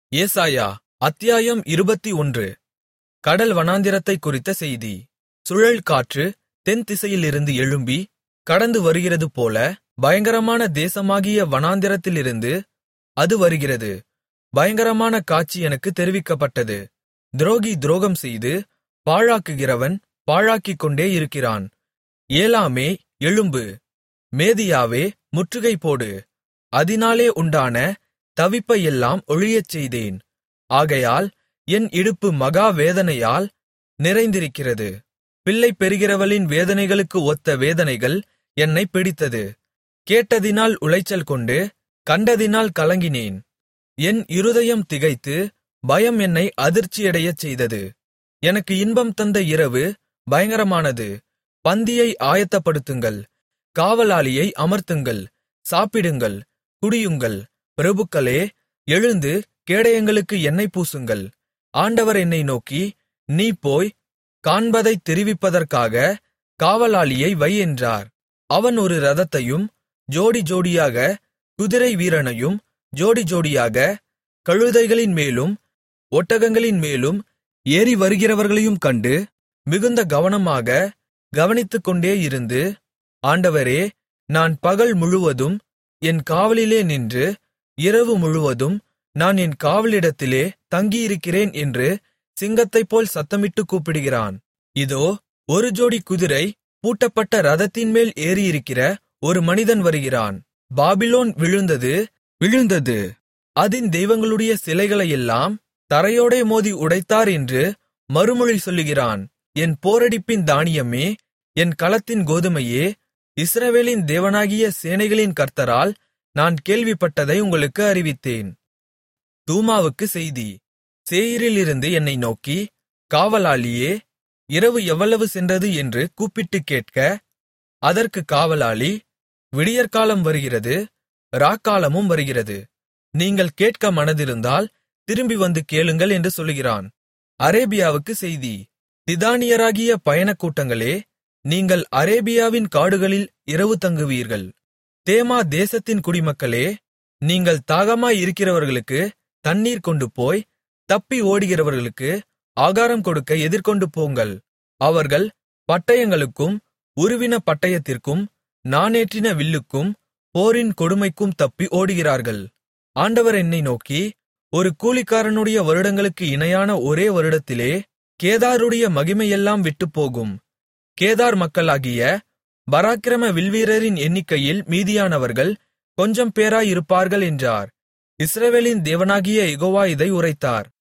ஏசாயா அத்தியாயம் 21. கடல் வனாந்திரத்தைக் குறித்த செய்தி. சுழல் காற்று தென் திசையிலிருந்து எழும்பி கடந்து வருகிறதுபோல பயங்கரமான தேசமாகிய வனாந்திரத்திலிருந்து அது வருகிறது. பயங்கரமான காட்சி எனக்குத் தெரிவிக்கப்பட்டது. துரோகி துரோகம் செய்து பாழாக்குகிறவன் பாழாக்கிக்கொண்டே இருக்கிறான். ஏலாமே எழும்பு, மேதியாவே முற்றுகை போடு, அதினாலே உண்டான தவிப்பையெல்லாம் ஒழியச் செய்தேன். ஆகையால் என் இடுப்பு மகா வேதனையால் நிறைந்திருக்கிறது. பிள்ளை பெறுகிறவளின் வேதனைகளுக்கு ஒத்த வேதனைகள் என்னைப் பிடித்தது. கேட்டதினால் உளைச்சல் கொண்டு கண்டதினால் கலங்கினேன். என் இருதயம் திகைத்து பயம் என்னை அதிர்ச்சியடையச் செய்தது. எனக்கு இன்பம் தந்த இரவு பயங்கரமானது. பந்தியை ஆயத்தப்படுத்துங்கள், காவலாளியை அமர்த்துங்கள், சாப்பிடுங்கள், குடியுங்கள். பிரபுக்களே, எழுந்து கேடயங்களுக்கு எண்ணெய் பூசுங்கள். ஆண்டவர் என்னை நோக்கி, நீ போய் காண்பதைத் தெரிவிப்பதற்காக காவலாளியை வை என்றார். அவன் ஒரு இரதத்தையும் ஜோடி ஜோடியாக குதிரை வீரனையும் ஜோடி ஜோடியாக கழுதைகளின் மேலும் ஒட்டகங்களின் மேலும் ஏறி வருகிறவர்களையும் கண்டு மிகுந்த கவனமாக கவனித்துக்கொண்டே இருந்து, ஆண்டவரே, நான் பகல் முழுவதும் என் காவலிலே நின்று இரவு முழுவதும் நான் என் காவலிடத்திலே தங்கியிருக்கிறேன் என்று சிங்கத்தைப்போல் சத்தமிட்டுக் கூப்பிடுகிறான். இதோ, ஒரு ஜோடி குதிரை பூட்டப்பட்ட இரதத்தின்மேல் ஏறியிருக்கிற ஒரு மனிதன் வருகிறான். பாபிலோன் விழுந்தது, விழுந்தது, அதின் தெய்வங்களுடைய சிலைகளையெல்லாம் தரையோடே மோதி உடைத்தார் என்று மறுமொழி சொல்லுகிறான். என் போரடிப்பின் தானியமே, என் களத்தின் கோதுமையே, இஸ்ரவேலின் தேவனாகிய சேனைகளின் கர்த்தரால் நான் கேள்விப்பட்டதை உங்களுக்கு அறிவித்தேன். தூமாவுக்கு செய்தி. சேயீரிலிருந்து என்னை நோக்கி, காவலாளியே, இரவு எவ்வளவு சென்றது என்று கூப்பிட்டுக் கேட்க, அதற்குக் காவலாளி, விடியற்காலம் வருகிறது, ராக்காலமும் வருகிறது. நீங்கள் கேட்க மனதிருந்தால் திரும்பி வந்து கேளுங்கள் என்று சொல்லுகிறான். அரேபியாவுக்கு செய்தி. திதானியராகிய பயணக்கூட்டங்களே, நீங்கள் அரேபியாவின் காடுகளில் இரவு தங்குவீர்கள். தேமா தேசத்தின் குடிமக்களே, நீங்கள் தாகமாயிருக்கிறவர்களுக்கு தண்ணீர் கொண்டு போய், தப்பி ஓடுகிறவர்களுக்கு ஆகாரம் கொடுக்க எதிர்கொண்டு போங்கள். அவர்கள் பட்டயங்களுக்கும் உருவின பட்டயத்திற்கும் நாணேற்றின வில்லுக்கும் போரின் கொடுமைக்கும் தப்பி ஓடுகிறார்கள். ஆண்டவர் என்னை நோக்கி, ஒரு கூலிக்காரனுடைய வருடங்களுக்கு இணையான ஒரே வருடத்திலே கேதாருடைய மகிமையெல்லாம் விட்டுப்போகும். கேதார் மக்களாகிய பராக்கிரம வில்வீரரின் எண்ணிக்கையில் மீதியானவர்கள் கொஞ்சம் பேராயிருப்பார்கள் என்றார். இஸ்ரவேலின் தேவனாகிய யெகோவா இதை உரைத்தார்.